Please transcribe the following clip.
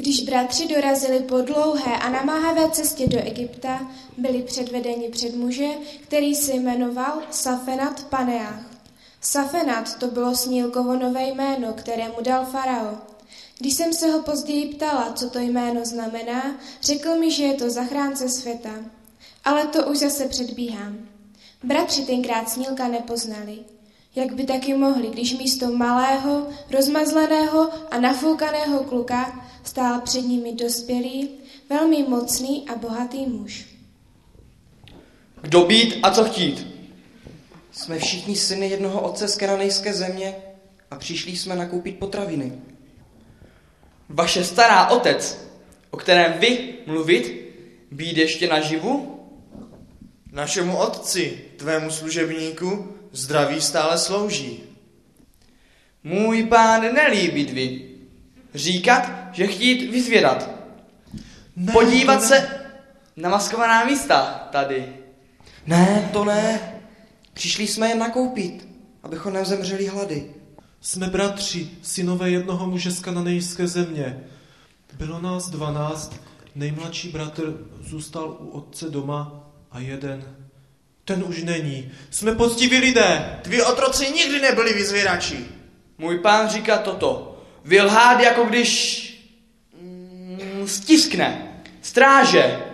Když bratři dorazili po dlouhé a namáhavé cestě do Egypta, byli předvedeni před muže, který se jmenoval Safenat Paneach. Safenat to bylo Snílkovo nové jméno, které mu dal farao. Když jsem se ho později ptala, co to jméno znamená, řekl mi, že je to zachránce světa. Ale to už zase předbíhám. Bratři tenkrát Snílka nepoznali. Jak by taky mohli, když místo malého, rozmazleného a nafoukaného kluka stál před nimi dospělý, velmi mocný a bohatý muž. Kdo být a co chtít? Jsme všichni syny jednoho otce z kananejské země a přišli jsme nakoupit potraviny. Vaše stará otec, o kterém vy mluvit, být ještě naživu? Našemu otci, tvému služebníku, zdraví stále slouží. Můj pán nelíbit vy. Říkat, že chtít vyzvědat. Ne, Podívat se na maskovaná místa tady. Ne, to ne. Přišli jsme jen nakoupit, abychom nezemřeli hlady. Jsme bratři, synové jednoho muže z kananejské země. Bylo nás 12, nejmladší bratr zůstal u otce doma a ten už není. Jsme poctiví lidé. Tví otroci nikdy nebyli vyzvědači. Můj pán říká toto. Vy lhát, jako když stiskne. Stráže.